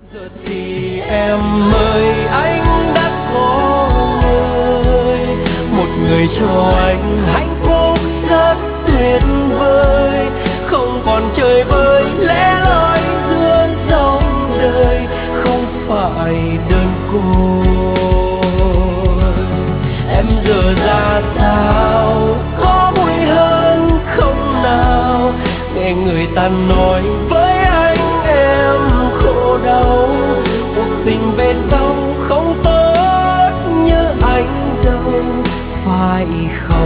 Giờ thì em ơi anh đã có người, một người cho anh hạnh phúc rất tuyệt vời, không còn chơi vơi lẻ loi giữa dòng đời, không phải đơn côi. Em giờ ra sao, có vui hơn không nào, nghe người ta nói với anh em khổ đau, cuộc tình bên đâu không tốt như anh đâu, phải không?